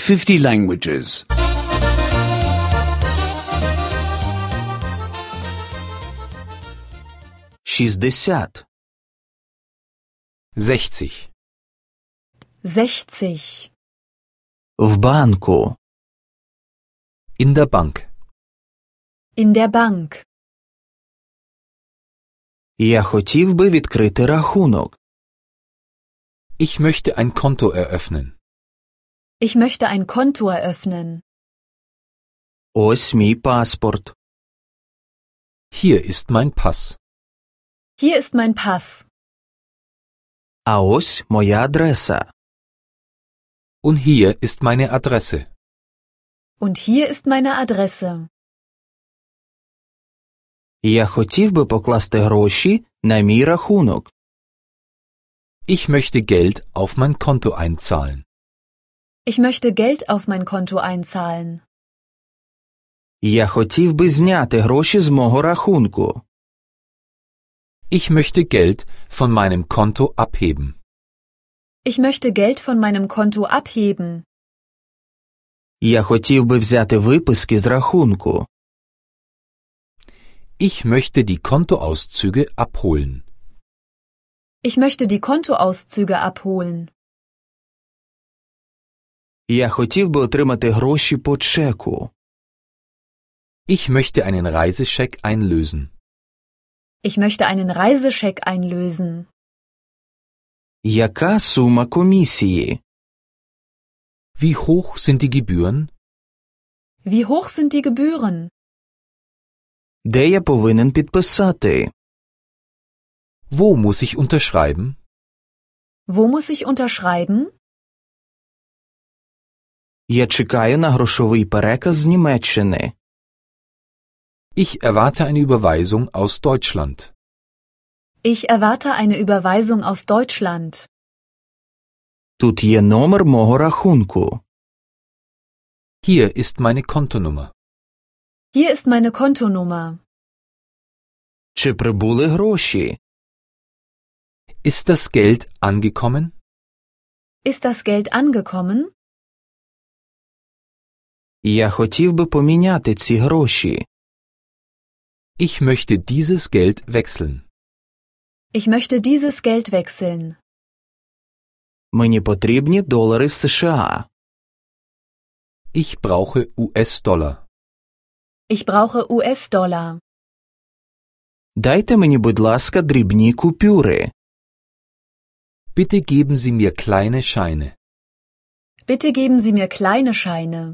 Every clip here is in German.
50 languages. 60. 60. 60. В банку. In der Bank. In der Bank. Я хотів би відкрити рахунок. Ich möchte ein Konto eröffnen. Ich möchte ein Konto eröffnen. Ось мій паспорт. Hier ist mein Pass. Hier ist mein Pass. А ось моя адреса. Und hier ist meine Adresse. Und hier ist meine Adresse. Я хотів би покласти гроші на мій рахунок. Ich möchte Geld auf mein Konto einzahlen. Ich möchte Geld auf mein Konto einzahlen. Я хотів би зняти гроші з мого рахунку. Ich möchte Geld von meinem Konto abheben. Ich möchte Geld von meinem Konto abheben. Я хотів би взяти виписки з рахунку. Ich möchte die Kontoauszüge abholen. Ich möchte die Kontoauszüge abholen. Я хотів би отримати гроші по чеку. Ich möchte einen Reisescheck einlösen. Ich möchte einen Reisescheck einlösen. Яка сума комісії? Wie hoch sind die Gebühren? Wie hoch sind die Gebühren? Де я повинен підписати? Wo muss ich unterschreiben? Wo muss ich unterschreiben? Я чекаю на грошовий переказ з Німеччини. Ich erwarte eine Überweisung aus Deutschland. Ich erwarte eine Überweisung aus Deutschland. Тут є номер мого рахунку. Hier ist meine Kontonummer. Hier ist meine Kontonummer. Чи прибули гроші? Ist das Geld angekommen? Ist das Geld angekommen? Я хотів би поміняти ці гроші. Ich möchte dieses Geld wechseln. Ich möchte dieses Geld wechseln. Мені потрібні долари США. Ich brauche US-Dollar. Ich brauche US-Dollar. Дайте мені, будь ласка, дрібні купюри. Bitte geben Sie mir kleine Scheine. Bitte geben Sie mir kleine Scheine.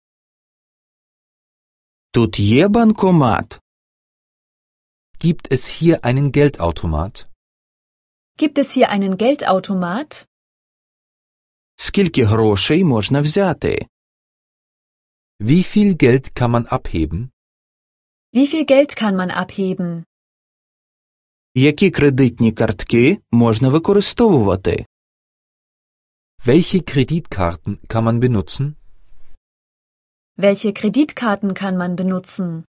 Тут є банкомат. Gibt es hier einen Geldautomat? Gibt es hier einen Geldautomat? Скільки грошей можна взяти? Wie viel Geld kann man abheben? Wie viel Geld kann man abheben? Які кредитні картки можна використовувати? Welche Kreditkarten kann man benutzen? Welche Kreditkarten kann man benutzen?